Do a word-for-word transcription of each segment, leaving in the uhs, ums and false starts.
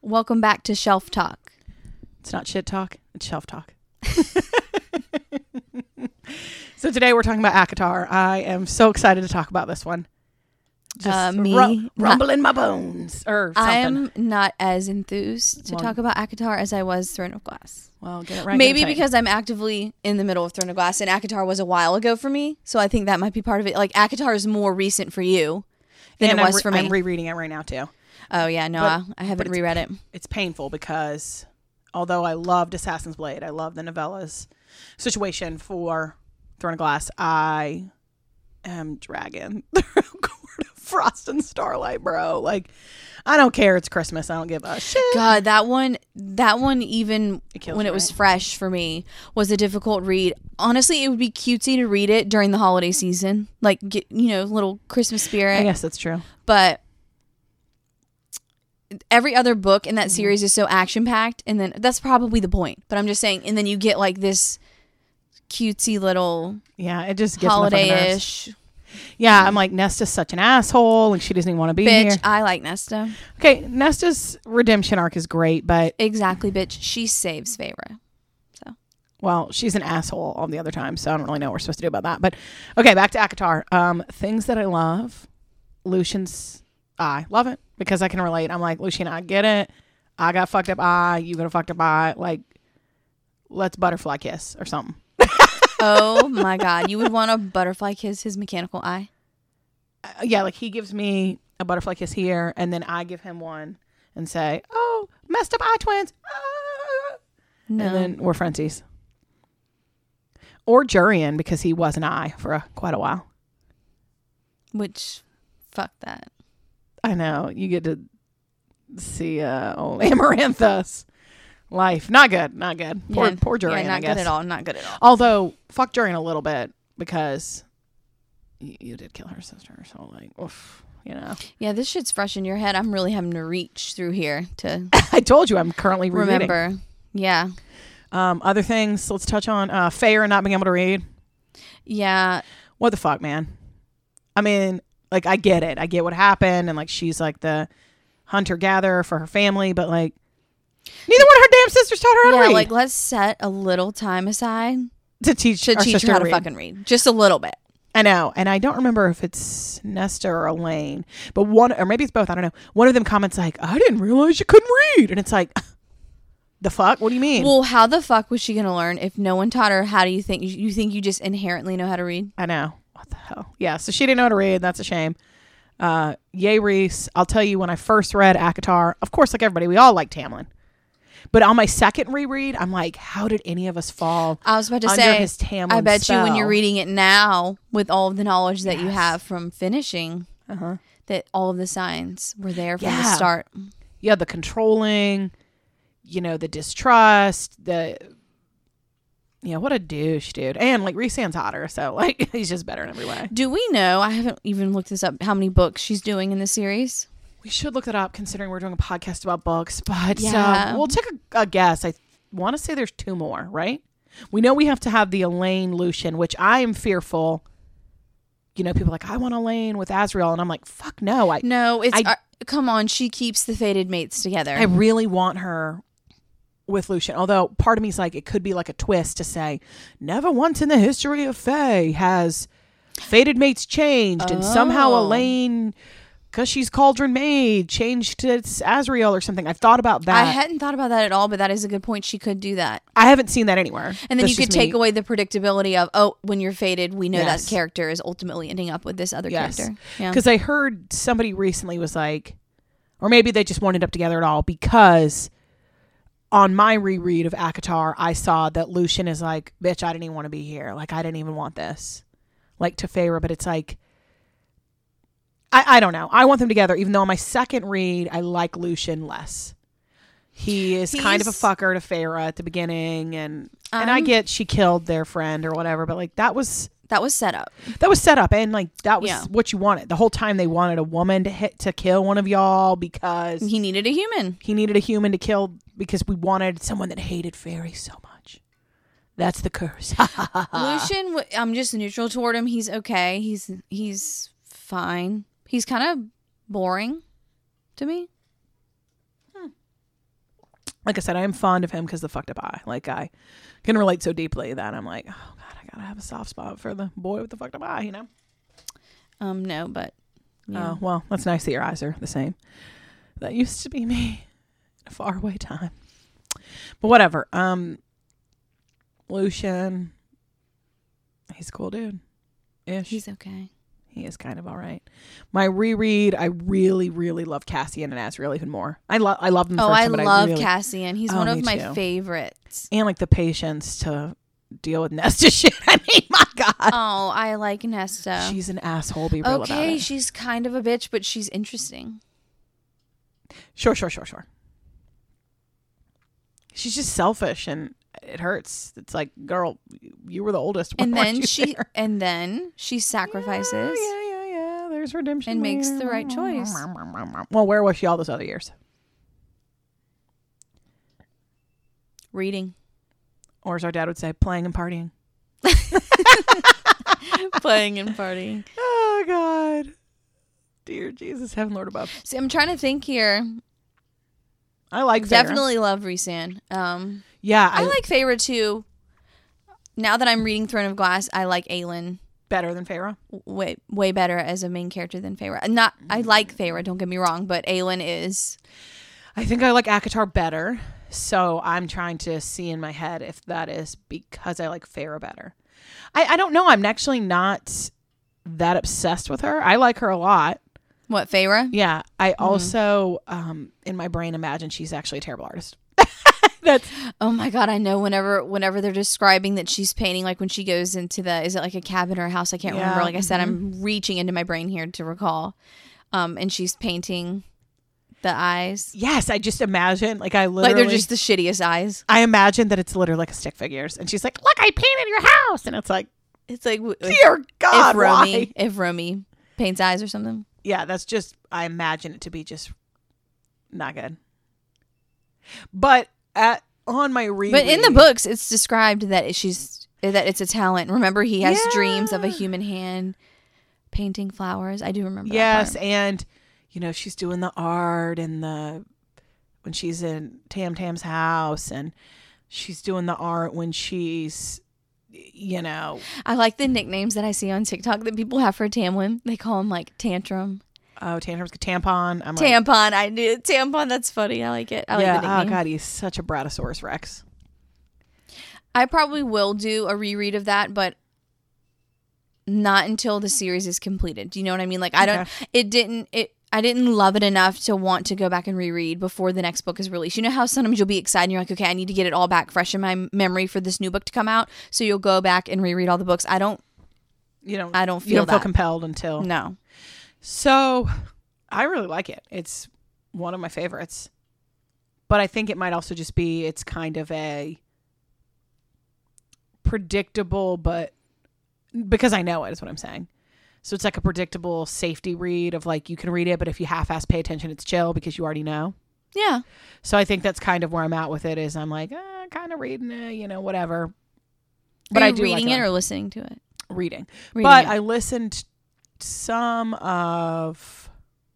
Welcome back to Shelf Talk. It's not shit talk. It's shelf talk. So today we're talking about ACOTAR. I am so excited to talk about this one. Just Uh, me, ru- rumble in my bones or something. I am not as enthused to Well, talk about ACOTAR as I was Throne of Glass. Well, get it right. Maybe get it tight. because I'm actively in the middle of Throne of Glass, and ACOTAR was a while ago for me, so I think that might be part of it. Like, ACOTAR is more recent for you than and it I'm was re- for me. I'm rereading it right now too. Oh, yeah, no, But- I, I haven't but it's- reread it. It's painful because although I loved Assassin's Blade, I love the novella's situation for Throne of Glass, I am dragging through Court of Frost and Starlight, bro. Like, I don't care. It's Christmas. I don't give a shit. God, that one, that one, even It kills when you, it was right? fresh for me, was a difficult read. Honestly, it would be cutesy to read it during the holiday season, like, get, you know, little Christmas spirit. I guess that's true. But every other book in that Mm-hmm. series is so action packed, and then that's probably the point. But I'm just saying, and then you get like this cutesy little Yeah, it just gets on my fucking nerves. holiday-ish Yeah, I'm like, Nesta's such an asshole, and she doesn't even want to be bitch. here. I like Nesta. Okay, Nesta's redemption arc is great, but Exactly, bitch. She saves Feyre. well, she's an asshole all the other time, so I don't really know what we're supposed to do about that. But okay, back to ACOTAR. Um, things that I love. Lucian's eye. Love it because I can relate. I'm like, Lucian, I get it. I got fucked up eye. You got a fucked up eye. Like, let's butterfly kiss or something. Oh my God, you would want a butterfly kiss his mechanical eye? Uh, yeah, like he gives me a butterfly kiss here, and then I give him one and say, "Oh, messed up eye twins." Ah. No. And then we're friendsies. Or Jurian, because he was an eye for a, quite a while. Which, fuck that. I know. You get to see uh, old Amarantha's life. Not good. Not good. Poor, Yeah, poor Jurian, yeah, not I guess. good at all. Not good at all. Although, fuck Jurian a little bit because you, you did kill her sister. So, like, oof, you know. Yeah, this shit's fresh in your head. I'm really having to reach through here to I told you I'm currently rereading. remember. Yeah. Um, other things, let's touch on uh, Feyre not being able to read. Yeah. What the fuck, man? I mean, like, I get it. I get what happened. And, like, she's, like, the hunter-gatherer for her family. But, like, neither one of her damn sisters taught her how to Yeah, read. like, let's set a little time aside to teach, to our teach sister her how to read. fucking read. Just a little bit. I know. And I don't remember if it's Nesta or Elaine. But one, or maybe it's both. I don't know. One of them comments, like, I didn't realize you couldn't read. And it's like, the fuck? What do you mean? Well, how the fuck was she going to learn if no one taught her? How do you think? You think you just inherently know how to read? I know. What the hell? Yeah, so she didn't know how to read. That's a shame. Uh, yay, Reese. I'll tell you, when I first read ACOTAR, of course, like everybody, we all like Tamlin. But on my second reread, I'm like, how did any of us fall I was about to under say, his Tamlin I bet you when spell? you're reading it now, with all of the knowledge that you Yes. have from finishing, Uh-huh. that all of the signs were there from the Yeah. start. Yeah, the controlling, you know, the distrust, the... Yeah, what a douche, dude. And, like, Rhysand's hotter, so, like, he's just better in every way. Do we know, I haven't even looked this up, how many books she's doing in the series? We should look that up, considering we're doing a podcast about books. But Yeah. uh, we'll take a, a guess. I want to say there's two more, right? We know we have to have the Elaine Lucian, which I am fearful. You know, people are like, I want Elaine with Azriel. And I'm like, fuck no. I, No, it's... I- uh, come on, she keeps the fated mates together. I really want her with Lucian. Although part of me is like, it could be like a twist to say, never once in the history of Fae has fated mates changed. And somehow Oh. Elaine... because she's Cauldron Maid, changed to Azriel or something. I've thought about that. I hadn't thought about that at all, but that is a good point. She could do that. I haven't seen that anywhere. And then That's you could just take me. away the predictability of, oh, when you're fated, we know Yes. that character is ultimately ending up with this other Yes. character. Yeah. Because I heard somebody recently was like, or maybe they just won't end up together at all, because on my reread of ACOTAR, I saw that Lucian is like, bitch, I didn't even want to be here. Like, I didn't even want this. Like, to Feyre, but it's like, I, I don't know. I want them together, even though on my second read, I like Lucian less. He is kind of a He's- fucker to Feyre at the beginning, and and I I'm- get she killed their friend or whatever, but like that was That was set up. that was set up, and like that was Yeah. what you wanted. The whole time they wanted a woman to hit to kill one of y'all because He needed a human. he needed a human to kill, because we wanted someone that hated Fairy so much. That's the curse. Lucian, w- I'm just neutral toward him. He's okay. He's he's fine. He's kind of boring to me. like I said, I am fond of him because the fucked up eye. Like I can relate so deeply that I'm like, oh God, I gotta have a soft spot for the boy with the fucked up eye, you know? Um, no, but yeah. Oh, well, that's nice that your eyes are the same. That used to be me in a faraway time. But whatever. Um, Lucien, he's a cool dude. Ish. He's okay. He is kind of all right. My reread, I really, really love Cassian and Azriel even more. I love, I love them. The Oh, first I time, but love I really, Cassian. He's Oh, one me of my too. favorites. and like the patience to deal with Nesta shit. I mean, my God, Oh, I like Nesta. she's an asshole. Be real about Okay, it. she's kind of a bitch, but she's interesting. Sure, sure, sure, sure. She's just selfish, and it hurts. It's like, girl, you were the oldest. Why And weren't then you she there? and then she sacrifices. Yeah, yeah, yeah, yeah. There's redemption. And makes later. the right choice. Well, where was she all those other years? Reading. Or as our dad would say, playing and partying. Playing and partying. Oh, God. Dear Jesus, heaven, Lord above. See, I'm trying to think here. I like Feyre. Definitely love Rhysand. Um, Yeah, I, I, like Feyre too. Now that I'm reading Throne of Glass, I like Aelin better than Feyre. way way better as a main character than Feyre. Not I like Feyre, don't get me wrong, but Aelin is. I think I like ACOTAR better. So I'm trying to see in my head if that is because I like Feyre better. I, I don't know. I'm actually not that obsessed with her. I like her a lot. What, Feyre? Yeah. I also, um, in my brain, imagine she's actually a terrible artist. That's Oh my god, I know whenever whenever they're describing that she's painting, like when she goes into the, is it like a cabin or a house? I can't Yeah, remember. Like I said, mhm. I'm reaching into my brain here to recall. Um, and she's painting the eyes. yes. I just imagine like I literally, Like they're just the shittiest eyes. I imagine that it's literally like a stick figures, and she's like, "Look, I painted your house," and it's like, It's like w- "Dear God, if Romy why?" if Romy paints eyes or something. Yeah, that's just, I imagine it to be just not good. But at on my read, But in the books, it's described that she's that it's a talent. Remember, he has Yeah. dreams of a human hand painting flowers. I do remember. yes, that part. and you know she's doing the art and the when she's in Tam Tam's house, and she's doing the art when she's, you know, I like the nicknames that I see on TikTok that people have for Tamlin. They call him like Tantrum, oh, Tantrum's tampon. I'm like, Tampon. I knew Tampon. That's funny. I like it. I yeah, like the oh nickname. God, he's such a Bratosaurus Rex. I probably will do a reread of that, but not until the series is completed. Do you know what I mean? Like I don't. Okay. It didn't. It. I didn't love it enough to want to go back and reread before the next book is released. You know how sometimes you'll be excited and you're like, okay, I need to get it all back fresh in my memory for this new book to come out. So you'll go back and reread all the books. I don't. You don't. I don't feel you don't feel that. compelled until No. So, I really like it. It's one of my favorites. But I think it might also just be it's kind of a predictable, but because I know it is what I'm saying. So it's like a predictable safety read of like you can read it, but if you half-ass pay attention, it's chill because you already know. Yeah. So I think that's kind of where I'm at with it. Is I'm like, eh, kind of reading it, you know, whatever. But Are I you do reading like it or listening to it? reading. Reading But it. I listened some of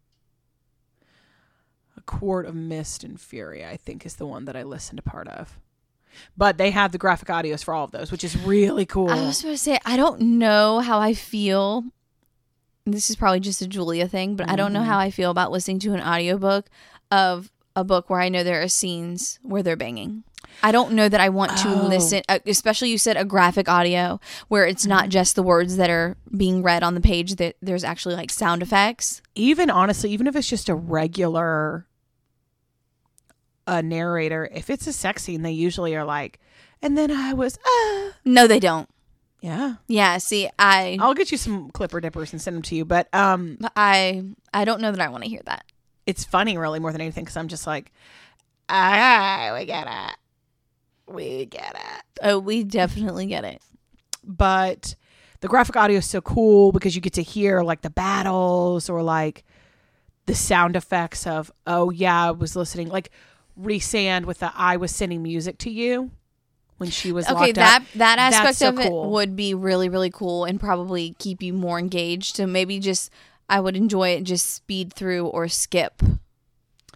A Quart of Mist and Fury, I think is the one that I listened to part of. But they have the graphic audios for all of those, which is really cool. I was going to say, I don't know how I feel. This is probably just a Julia thing, but I don't know Mhm. how I feel about listening to an audiobook of a book where I know there are scenes where they're banging. I don't know that I want to Oh. listen, uh, especially you said a graphic audio where it's not just the words that are being read on the page, that there's actually like sound effects. Even honestly, even if it's just a regular uh, narrator, if it's a sex scene, they usually are like, and then I was, ah. No, they don't. Yeah. Yeah, see, I I'll get you some clipper dippers and send them to you. But um, I I don't know that I want to hear that. it's funny really more than anything because I'm just like, ah, we get it. We get it. Oh, we definitely get it. But the graphic audio is so cool because you get to hear like the battles or like the sound effects of, oh yeah, I was listening. Like Rhysand with the I was sending music to you when she was Okay, locked that up. that That's aspect so of it cool. would be really really cool and probably keep you more engaged. So maybe just I would enjoy it just speed through or skip.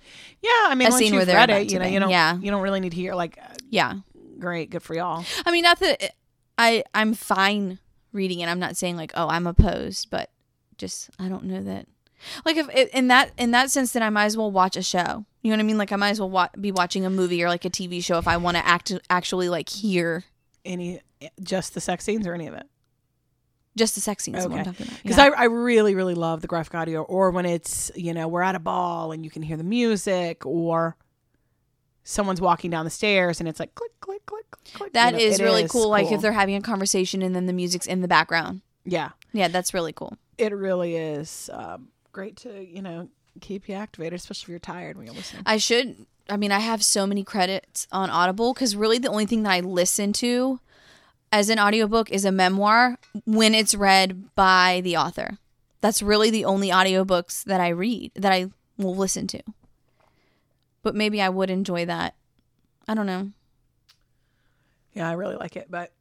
Yeah, I mean, a once scene you've where they're read about it, to you know, be. you don't, Yeah. you don't really need to hear like, Yeah. great, good for y'all. I mean, not that I I'm fine reading it. I'm not saying like, oh, I'm opposed, but just I don't know that. Like if in that in that sense, then I might as well watch a show. You know what I mean? Like I might as well wa- be watching a movie or like a T V show if I want to act actually like hear Any, just the sex scenes or any of it? just the sex scenes. Is what I'm Okay. talking about. Because Yeah. I, I really, really love the graphic audio, or when it's, you know, we're at a ball and you can hear the music, or someone's walking down the stairs and it's like click, click, click, click, click. That You know, is it really is cool. Like if they're having a conversation and then the music's in the background. Yeah. Yeah, that's really cool. It really is um, great to, you know, keep you activated, especially if you're tired when you're listening. I should. I mean, I have so many credits on Audible because really the only thing that I listen to as an audiobook is a memoir when it's read by the author. That's really the only audiobooks that I read, that I will listen to. But maybe I would enjoy that. I don't know. Yeah, I really like it, but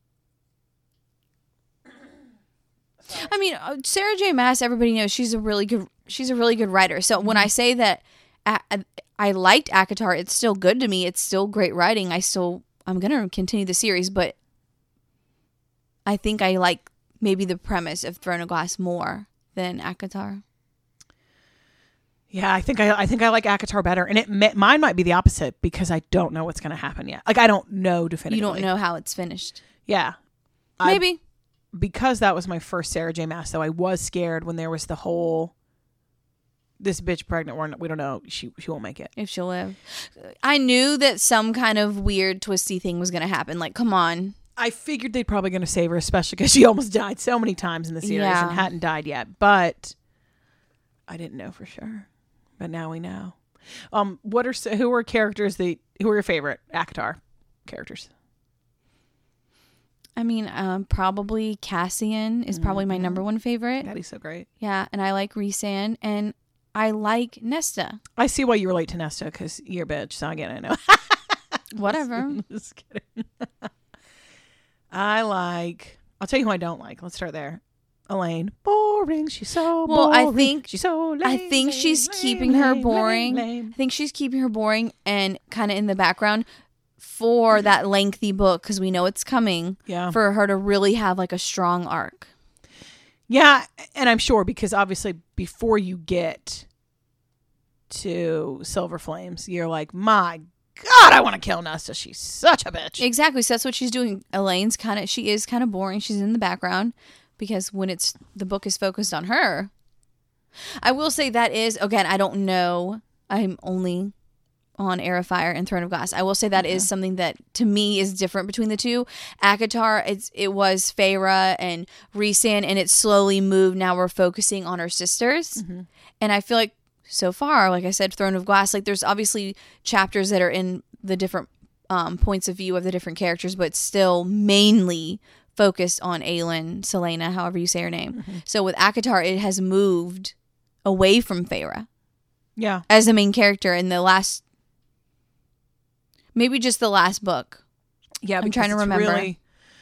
I mean, uh, Sarah J. Maas, everybody knows she's a really good she's a really good writer. So when I say that I, I, I liked ACOTAR, it's still good to me. It's still great writing. I still I'm going to continue the series, but I think I like maybe the premise of Throne of Glass more than ACOTAR. yeah, I think I, I think I like ACOTAR better, and it may, mine might be the opposite because I don't know what's going to happen yet. Like I don't know definitively. You don't know how it's finished. Yeah, I- Maybe. because that was my first Sarah J. Maas, though I was scared when there was the whole this bitch pregnant. We're not, we don't know. She she won't make it. If she'll live. I knew that some kind of weird twisty thing was going to happen. Like, come on. I figured they're probably going to save her, especially because she almost died so many times in the series Yeah. and hadn't died yet. But I didn't know for sure. But now we know. Um, what are s- who are characters that who are your favorite ACOTAR characters? I mean, um, probably Cassian is probably my number one favorite. God, he's so great. Yeah, and I like Rhysand, and I like Nesta. I see why you relate to Nesta because you're a bitch. So again, I know. Whatever. Just kidding. I like. I'll tell you who I don't like. Let's start there. Elaine, boring. She's so Well, boring. I think- she's so. Lame, I think lame, she's lame, keeping her lame, boring. lame, lame. I think she's keeping her boring and kind of in the background for that lengthy book because we know it's coming Yeah, for her to really have like a strong arc. yeah, and I'm sure because obviously before you get to Silver Flames, you're like, my God, I want to kill Nesta. She's such a bitch. Exactly. So that's what she's doing. Elaine's kind of, she is kind of boring. She's in the background because when it's, the book is focused on her. I will say that is, again, I don't know. I'm only on Heir of Fire and Throne of Glass. I will say that is something that to me is different between the two. ACOTAR, it's, it was Feyre and Rhysand, and it slowly moved. Now we're focusing on her sisters. And I feel like so far, like I said, Throne of Glass, like there's obviously chapters that are in the different um, points of view of the different characters, but still mainly focused on Aelin, Selena, however you say her name. Mm-hmm. So with ACOTAR, it has moved away from Feyre Yeah, as the main character in the last, maybe just the last book. yeah. I'm because trying to it's remember. really-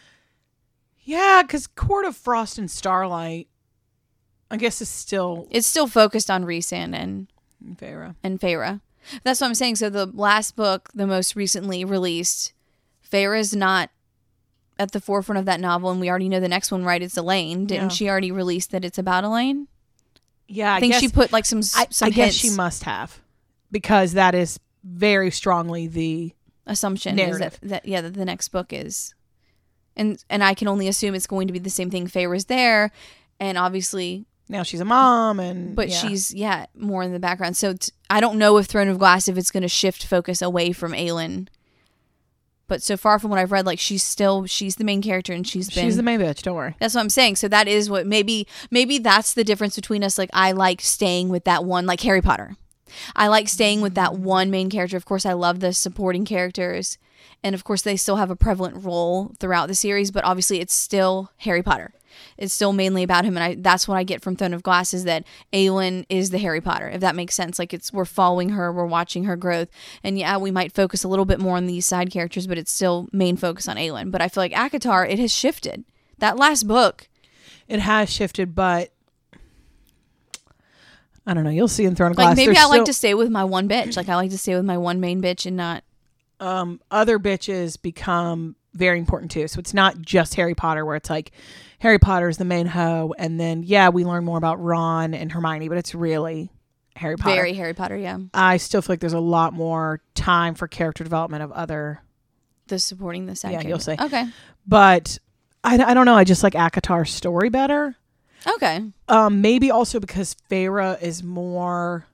yeah, because Court of Frost and Starlight, I guess, is still It's still focused on Rhysand and in Feyre. and Feyre. That's what I'm saying. So the last book, the most recently released, Feyre is not at the forefront of that novel, and we already know the next one, right? It's Elaine. Didn't Yeah. she already release that it's about Elaine? Yeah, I, I think guess, she put like some s- I, some I guess hints. she must have, because that is very strongly the assumption narrative. is that, that yeah that the next book is, and and I can only assume it's going to be the same thing. Feyre's there, and obviously. now she's a mom, and But yeah. she's, yeah, more in the background. So t- I don't know if Throne of Glass, if it's going to shift focus away from Aelin. But so far from what I've read, like she's still, she's the main character and she's been. she's the main bitch. Don't worry. That's what I'm saying. So that is what, maybe, maybe that's the difference between us. Like I like staying with that one, like Harry Potter. I like staying with that one main character. Of course, I love the supporting characters. And of course, they still have a prevalent role throughout the series. But obviously, it's still Harry Potter. It's still mainly about him, and I, that's what I get from Throne of Glass is that Aelin is the Harry Potter, if that makes sense. Like it's we're following her, we're watching her growth, and yeah, we might focus a little bit more on these side characters, but it's still main focus on Aelin. But I feel like ACOTAR, it has shifted. That last book, It has shifted, but I don't know. You'll see in Throne of Glass. Like maybe There's I like so- to stay with my one bitch. Like I like to stay with my one main bitch and not. Um, other bitches become very important too. So it's not just Harry Potter where it's like Harry Potter is the main hoe, and then yeah, we learn more about Ron and Hermione, but it's really Harry Potter. Very Harry Potter, yeah. I still feel like there's a lot more time for character development of other. The supporting the side. Yeah, you'll say. Okay. But I, I don't know. I just like ACOTAR's story better. Okay. Um, maybe also because Feyre is more.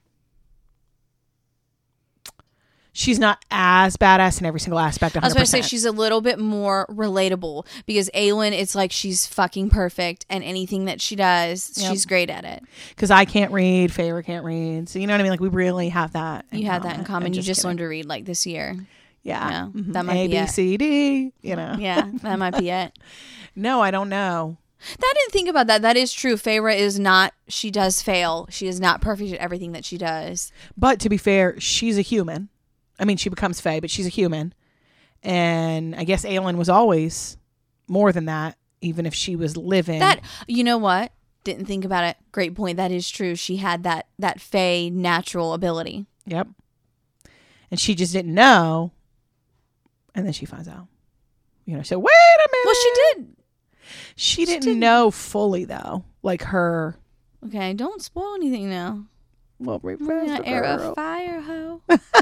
She's not as badass in every single aspect. one hundred percent. I was going to say she's a little bit more relatable because Aelin, it's like she's fucking perfect, and anything that she does, Yep. she's great at it. Because I can't read, Feyre can't read. So you know what I mean? Like we really have that. in You had that in common. I'm You just kidding. learned to read like this year. Yeah. Yeah, Mhm. that might A, be B, it. C, D, you know. Yeah, that might be it. No, I don't know. I didn't think about that. That is true. Feyre is not, she does fail. She is not perfect at everything that she does. But to be fair, she's a human. I mean, she becomes Fae, but she's a human. And I guess Aelin was always more than that, even if she was living. That, you know what? Didn't think about it. Great point. That is true. She had that, that Fae natural ability. Yep. And she just didn't know. And then she finds out. You know, so wait a minute. Well, she did. She didn't, didn't- know fully, though. Like her. Okay, don't spoil anything now. Well, Yeah, air of fire, ho.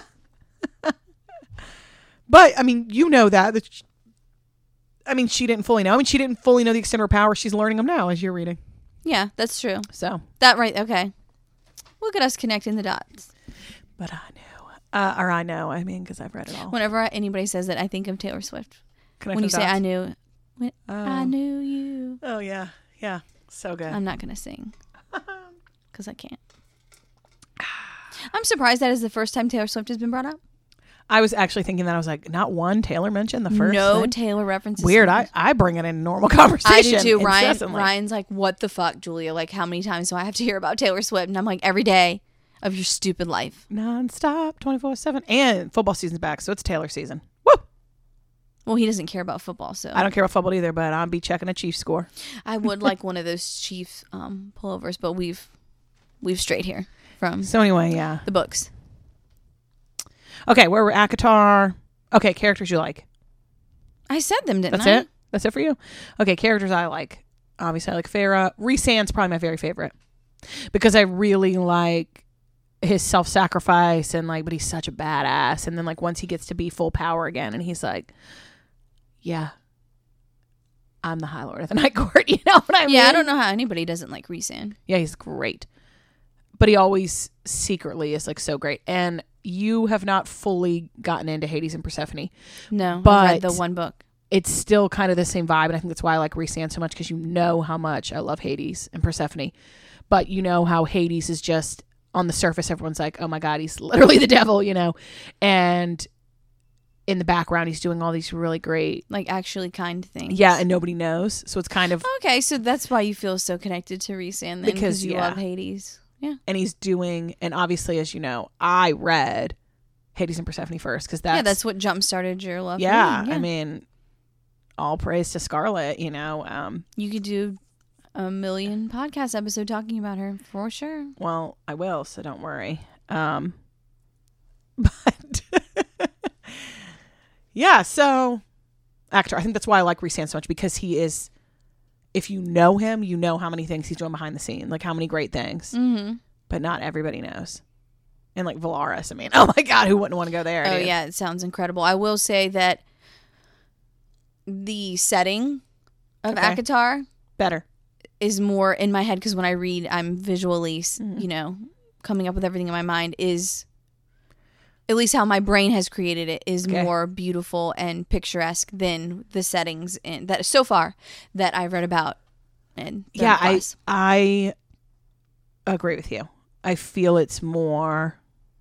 But, I mean, you know that. that she- I mean, she didn't fully know. I mean, she didn't fully know the extent of her power. She's learning them now as you're reading. Yeah, that's true. So. That right. Okay. Look at us connecting the dots. But I knew. Uh, or I know, I mean, because I've read it all. Whenever anybody says that, I think of Taylor Swift. Connect when you the say dots. I knew, when Oh. I knew you. Oh, yeah. Yeah. So good. I'm not going to sing because I can't. I'm surprised that is the first time Taylor Swift has been brought up. I was actually thinking that. I was like, not one Taylor mentioned the first No thing? Taylor references. Weird. I, I bring it in normal conversation. I do too. Ryan, incessantly. Ryan's like, what the fuck, Julia? Like, how many times do I have to hear about Taylor Swift? And I'm like, every day of your stupid life. Non-stop, twenty-four seven. And football season's back, so it's Taylor season. Woo! Well, he doesn't care about football, so I don't care about football either, but I'll be checking a Chiefs score. I would like one of those Chiefs um, pullovers, but we've we've strayed here from So anyway, yeah. the books. Okay, where we're ACOTAR. Okay, characters you like. I said them, didn't That's I? it? That's it for you? Okay, characters I like. Obviously, I like Feyre. Rhysand's probably my very favorite. Because I really like his self-sacrifice and like, but he's such a badass. And then like once he gets to be full power again and he's like, yeah, I'm the High Lord of the Night Court. You know what I mean? Yeah, I don't know how anybody doesn't like Rhysand. Yeah, he's great. But he always secretly is like so great. And you have not fully gotten into Hades and Persephone. No, But- I've read the one book. It's still kind of the same vibe. And I think that's why I like Rhysand so much, because you know how much I love Hades and Persephone. But you know how Hades is just on the surface, everyone's like, oh my God, he's literally the devil, you know? And in the background, he's doing all these really great, Like actually kind things. yeah, and nobody knows. So it's kind of, Okay, so that's why you feel so connected to Rhysand then, Because, because you yeah. love Hades. Yeah. and he's doing, and obviously, as you know, I read Hades and Persephone first, because that's, yeah, that's what jump started your love. for yeah, reading, I mean, all praise to Scarlet, you know? Um, you could do a million podcast episode talking about her for sure. Well, I will, so don't worry. Um, but yeah, so actor. I think that's why I like Rhysand so much, because he is. If you know him, you know how many things he's doing behind the scene, like how many great things. Mm-hmm. But not everybody knows. And like Valaris, I mean, oh my God, who wouldn't want to go there? Oh dude? yeah, it sounds incredible. I will say that the setting of Okay. ACOTAR Better. is more in my head because when I read, I'm visually, s Mhm. you know, coming up with everything in my mind. Is at least how my brain has created it is Okay. more beautiful and picturesque than the settings in that so far that I've read about. And Yeah, I I agree with you. I feel it's more.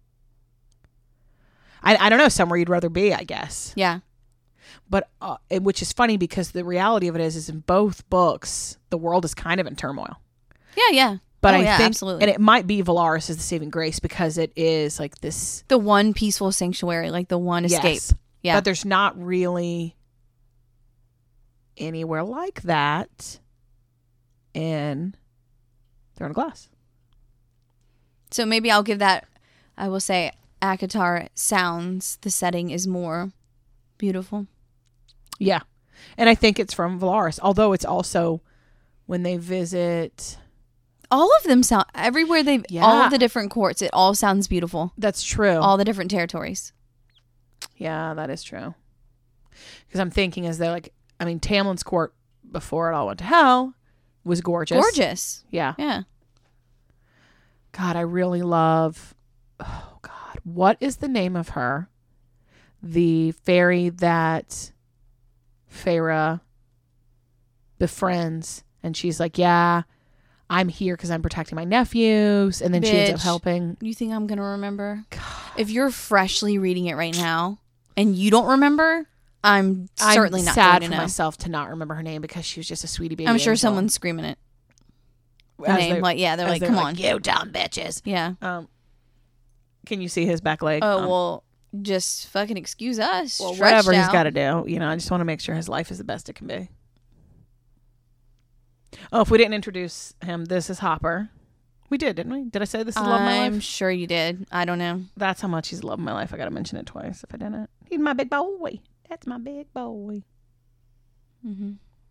I I don't know, somewhere you'd rather be, I guess. yeah. But uh, and which is funny, because the reality of it is, is in both books, the world is kind of in turmoil. Yeah, yeah. But Oh, I yeah, think, absolutely. and it might be Valaris is the saving grace, because it is like this The one peaceful sanctuary, like the one escape. yes. Yeah. But there's not really anywhere like that in Throne of Glass. So maybe I'll give that, I will say, ACOTAR sounds, the setting is more beautiful. Yeah. And I think it's from Velaris, although it's also when they visit... All of them sound, everywhere they, Yeah. all of the different courts, it all sounds beautiful. That's true. All the different territories. Yeah, that is true. Because I'm thinking as though, like, I mean, Tamlin's court before it all went to hell was gorgeous. Gorgeous. Yeah. Yeah. God, I really love, oh God, what is the name of her? The fairy that Feyre befriends. And she's like, yeah, I'm here because I'm protecting my nephews. And then she ends up Bitch. helping. You think I'm going to remember? God. If you're freshly reading it right now and you don't remember, I'm certainly I'm not sad going for to know. myself to not remember her name because she was just a sweetie baby I'm sure angel. someone's screaming it. Her As name. they- Like, yeah, they're as like, they're come like, on. you dumb bitches. Yeah. Um, can you see his back leg? Oh, Um, well, just fucking excuse us. well, Stretched whatever he's out. got to do. You know, I just want to make sure his life is the best it can be. Oh, if we didn't introduce him, this is Hopper. We did, didn't we? Did I say this is Love of My I'm Life? sure you did. I don't know. That's how much he's Love of My Life. I got to mention it twice if I didn't. He's my big boy. That's my big boy. Mm-hmm.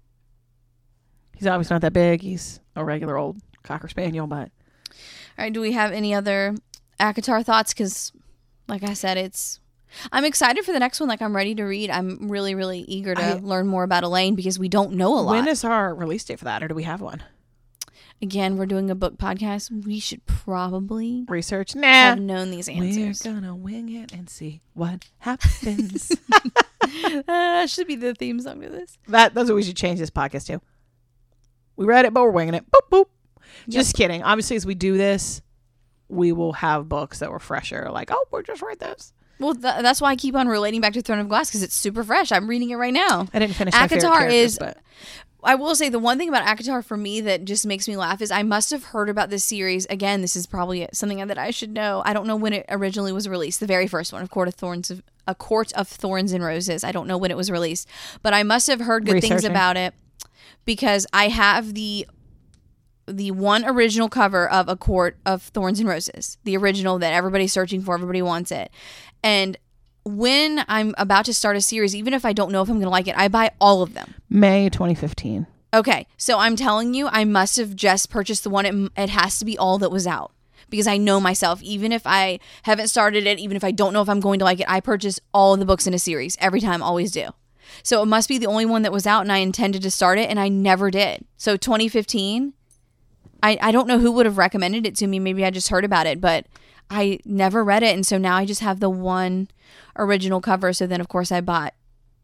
He's obviously not that big. He's a regular old Cocker Spaniel, but... All right, do we have any other ACOTAR thoughts? Because, like I said, it's... I'm excited for the next one. Like, I'm ready to read. I'm really, really eager to I- learn more about Elaine because we don't know a lot. When is our release date for that, or do we have one? Again, we're doing a book podcast. We should probably Research? Nah. have known these answers. We're gonna wing it and see what happens. That should be the theme song to this. that that's what we should change this podcast to. We read it, but we're winging it. Boop boop. Just kidding. Obviously, as we do this, we will have books that were fresher. Like, oh, we're just read this. Well, th- that's why I keep on relating back to Throne of Glass because it's super fresh. I'm reading it right now. I didn't finish my favorite ACOTAR characters, is- but I will say the one thing about ACOTAR for me that just makes me laugh is I must have heard about this series. Again, this is probably something that I should know. I don't know when it originally was released. The very first one, of Court of Thorns, of, A Court of Thorns and Roses. I don't know when it was released, but I must have heard good things Researching. about it because I have the the one original cover of A Court of Thorns and Roses, the original that everybody's searching for, everybody wants it, and when I'm about to start a series, even if I don't know if I'm going to like it, I buy all of them. May twenty fifteen. Okay, so I'm telling you, I must have just purchased the one. It, it has to be all that was out because I know myself. Even if I haven't started it, even if I don't know if I'm going to like it, I purchase all the books in a series every time, always do. So it must be the only one that was out, and I intended to start it, and I never did. So twenty fifteen, I, I don't know who would have recommended it to me. Maybe I just heard about it, but I never read it, and so now I just have the one original cover. So then, of course, I bought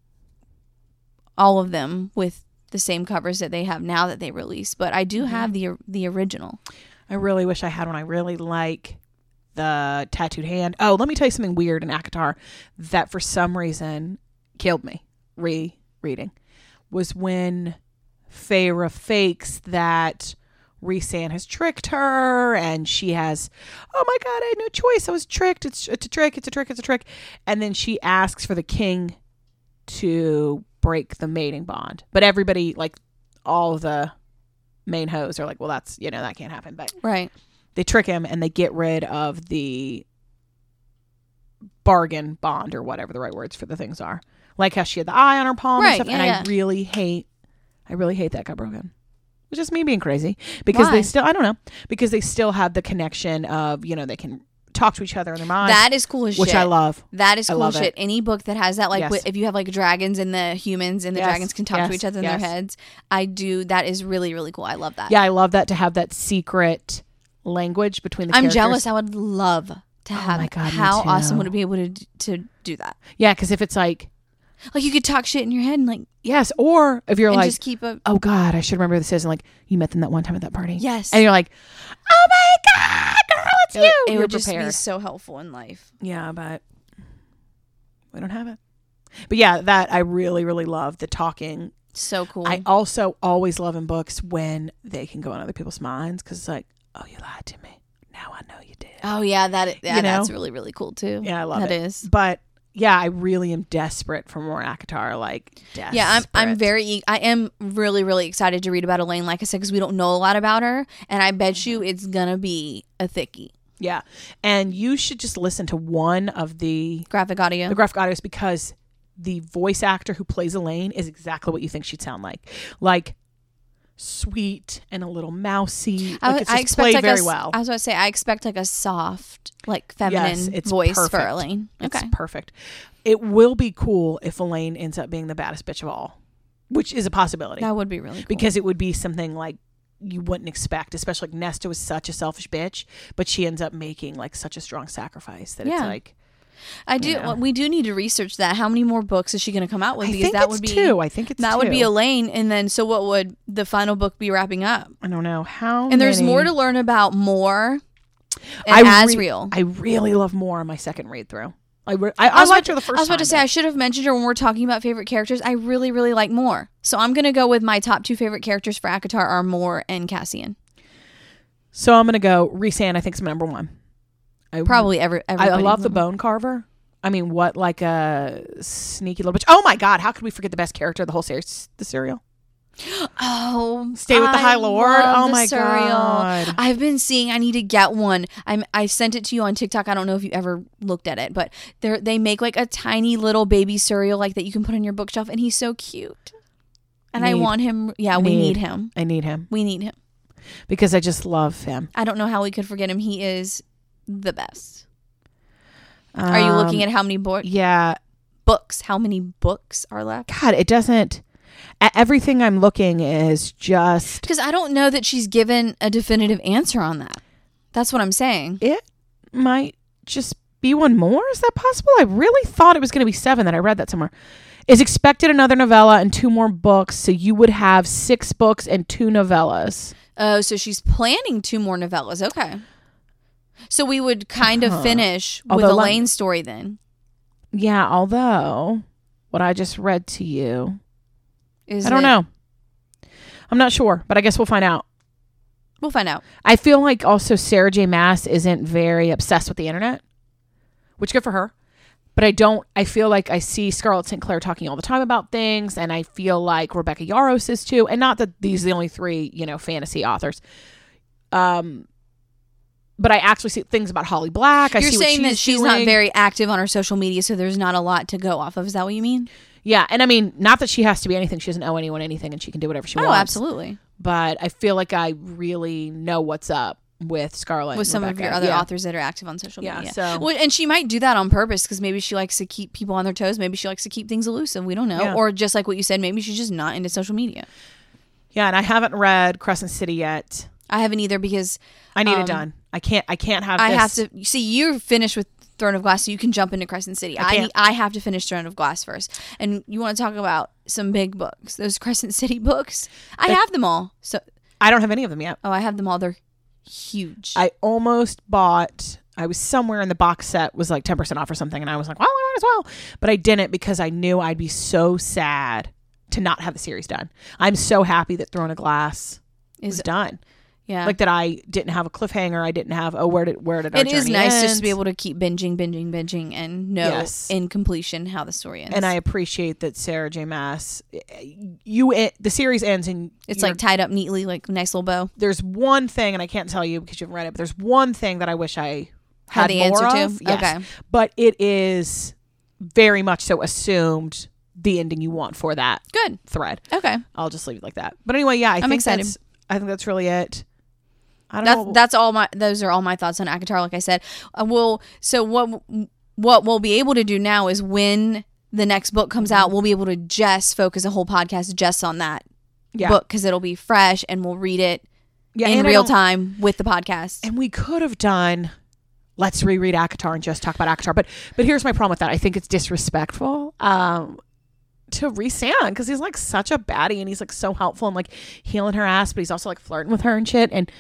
all of them with the same covers that they have now that they release. But I do have the the original. I really wish I had one. I really like the tattooed hand. Oh, let me tell you something weird in ACOTAR that for some reason killed me re-reading was when Feyre fakes that Rhysand has tricked her and she has, oh my God, I had no choice. I was tricked. It's, it's a trick. It's a trick. It's a trick. And then she asks for the king to break the mating bond. But everybody, like all the main hoes are like, well, that's, you know, that can't happen. But Right. they trick him and they get rid of the bargain bond or whatever the right words for the things are. Like how she had the eye on her palm Right, and stuff. yeah, and yeah. I really hate, I really hate that got broken. It's just me being crazy because Why? they still, I don't know, because they still have the connection of, you know, they can talk to each other in their minds. That is cool as which shit. I love. That is I cool love as it. shit. Any book that has that, like Yes. wi- if you have like dragons and the humans and the Yes, dragons can talk to yes, each other in yes. their heads. I do. That is really, really cool. I love that. Yeah, I love that to have that secret language between the I'm characters. jealous. I would love to have my it. God, me How too. awesome would it be able to, to do that? Yeah, because if it's like, Like you could talk shit in your head and like yes, or if you're and like, just keep a oh God, I should remember who this is. And like, you met them that one time at that party. Yes. And you're like, oh my God, girl, it's it, you. it You're would just be prepared. so helpful in life. Yeah, but we don't have it. But yeah, that I really, really love the talking. So cool. I also always love in books when they can go in other people's minds because it's like, oh, you lied to me. Now I know you did. oh yeah, that yeah, You know? that's really, really cool too. Yeah, I love That it. is. But yeah, I really am desperate for more ACOTAR. Like, desperate. Yeah, I'm I'm very e- I am really really excited to read about Elaine, like I said, because we don't know a lot about her, and I bet you it's gonna be a thickie. Yeah. And you should just listen to one of the graphic audio. The graphic audios, because the voice actor who plays Elaine is exactly what you think she'd sound like. Like sweet and a little mousy. Like I, it's I just expect played like very a, well. I was going to say, I expect like a soft, like feminine Yes, it's voice perfect. for Elaine. Okay. It's perfect. It will be cool if Elaine ends up being the baddest bitch of all, which is a possibility. That would be really cool. Because it would be something like you wouldn't expect, especially like Nesta was such a selfish bitch, but she ends up making like such a strong sacrifice that Yeah. it's like, I do. know. We do need to research that. How many more books is she going to come out with? I Because think that it's would be two. I think it's that two. would be Elaine, and then so what would the final book be wrapping up? I don't know how. And there's many- more to learn about Moore and I re- Asriel. I really love Moore on my second read through. I re- I, I, was liked about- her the first I was about time, to say but- I should have mentioned her when we're talking about favorite characters. I really, really like Moore, so I'm going to go with my top two favorite characters for ACOTAR are Moore and Cassian. So I'm gonna go. Rhysand, I think, is my number one. I, Probably every. I, I everybody love the would. Bone Carver. I mean, what like a sneaky little bitch. Oh my god, how could we forget the best character of the whole series? The cereal. Oh, Stay with the I High Lord. love Oh the my cereal. god. I've been seeing. I need to get one. I'm. I sent it to you on TikTok. I don't know if you ever looked at it, but they they make like a tiny little baby cereal like that you can put on your bookshelf, and he's so cute. And Need. I want him. Yeah, we Need. need him. I need him We need him. because I just love him. I don't know how we could forget him. He is the best. Are you looking Um, at how many bo- Yeah. books? How many books are left? God, it doesn't. e- Everything I'm looking is just. Because I don't know that she's given a definitive answer on that. That's what I'm saying. It might just be one more. Is that possible? I really thought it was going to be seven. That I read that somewhere. Is expected another novella and two more books, so you would have six books and two novellas. Oh, so she's planning two more novellas. Okay. So we would kind of Uh-huh. finish with Although, let- Elaine's story then. Yeah, although what I just read to you, Is I don't it- know. I'm not sure, but I guess we'll find out. We'll find out. I feel like also Sarah J. Maas isn't very obsessed with the internet, which good for her. But I don't, I feel like I see Scarlett Saint Clair talking all the time about things, and I feel like Rebecca Yarros is too. And not that these are the only three, you know, fantasy authors. Um, but I actually see things about Holly Black. I You're see saying what that she's she's doing. not very active on her social media, so there's not a lot to go off of. Is that what you mean? Yeah, and I mean, not that she has to be anything. She doesn't owe anyone anything, and she can do whatever she Oh, wants. absolutely. But I feel like I really know what's up with Scarlett With and some Rebecca. of your other Yeah. authors that are active on social Yeah, media. so- Well, and she might do that on purpose because maybe she likes to keep people on their toes. Maybe she likes to keep things elusive. We don't know. Yeah. Or just like what you said, maybe she's just not into social media. Yeah, and I haven't read Crescent City yet. I haven't either because I need Um, it done. I can't. I can't have. I this. have to see you're finished with Throne of Glass, so you can jump into Crescent City. I I can't. need, I have to finish Throne of Glass first. And you want to talk about some big books? Those Crescent City books. I That- have them all. So I don't have any of them yet. oh, I have them all. They're huge. I almost bought. I was somewhere in the box set was like ten percent off or something, and I was like, well, I might as well. But I didn't because I knew I'd be so sad to not have the series done. I'm so happy that Throne of Glass Is is done. yeah. Like that I didn't have a cliffhanger. I didn't have, oh, where did where did our It is journey nice end? just to be able to keep binging, binging, binging, and know Yes. in completion how the story ends. And I appreciate that Sarah J. Maas, you it, the series ends and it's you're- like tied up neatly, like a nice little bow. there's one thing, and I can't tell you because you haven't read it, but there's one thing that I wish I Had had the more answer to? of. Yes. Okay. But it is very much so assumed the ending you want for that Good. thread. Okay. I'll just leave it like that. But anyway, yeah, I I'm think excited. that's I think that's really it. I don't That's know. that's all my. Those are all my thoughts on ACOTAR. Like I said, uh, we'll so what what we'll be able to do now is when the next book comes out, we'll be able to just focus a whole podcast just on that yeah. book because it'll be fresh and we'll read it yeah, in and I real don't- time with the podcast. And we could have done let's reread ACOTAR and just talk about ACOTAR. But but here's my problem with that. I think it's disrespectful. Um to Rhysand because he's like such a baddie and he's like so helpful and like healing her ass, but he's also like flirting with her and shit. And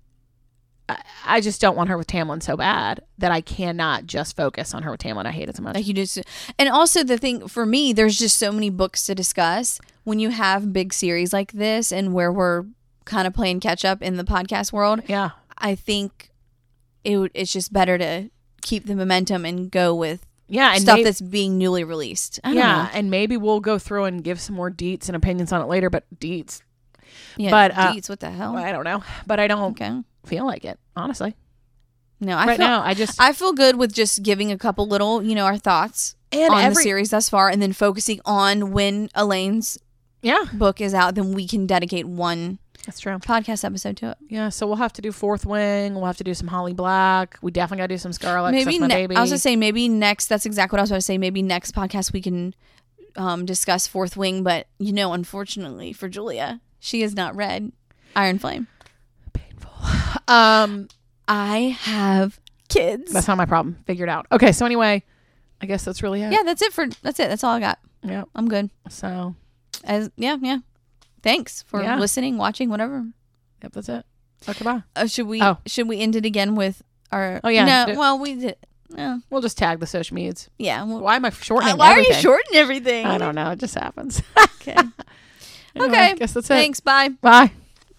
I, I just don't want her with Tamlin so bad that I cannot just focus on her with Tamlin. I hate it so much. Like you just, and also the thing for me, there's just so many books to discuss when you have big series like this and where we're kind of playing catch up in the podcast world. Yeah. I think it would, it's just better to keep the momentum and go with Yeah. And stuff may- that's being newly released. I don't yeah. know. And maybe we'll go through and give some more deets and opinions on it later, but deets, Yeah, but, uh, Deets, what the hell? I don't know, but I don't Okay. feel like it, honestly. No, I right feel, now I just I feel good with just giving a couple little, you know, our thoughts and on every the series thus far, and then focusing on when Elaine's yeah, book is out. Then we can dedicate one that's true. podcast episode to it. Yeah, so we'll have to do Fourth Wing. We'll have to do some Holly Black. We definitely got to do some Scarlet. 'Cause Maybe that's my ne- baby. I was gonna say maybe next. That's exactly what I was going to say. Maybe next podcast we can um, discuss Fourth Wing, but you know, unfortunately for Julia, she has not read Iron Flame. Painful. Um, I have kids. that's not my problem. Figured out. Okay, so anyway, I guess that's really it. Yeah, that's it for. That's it. That's all I got. Yeah. I'm good. So. As yeah, yeah. Thanks for Yeah. listening, watching, whatever. Yep, that's it. Okay, bye. Uh, should we? Oh. Should we end it again with our? Oh, yeah. No. Do- Well, we did. Uh, We'll just tag the social medias. yeah. Well, Why am I shortening uh, why everything? are you shorting everything? I don't know. It just happens. Okay. Anyway, Okay. Guess that's it. Thanks. Bye. Bye.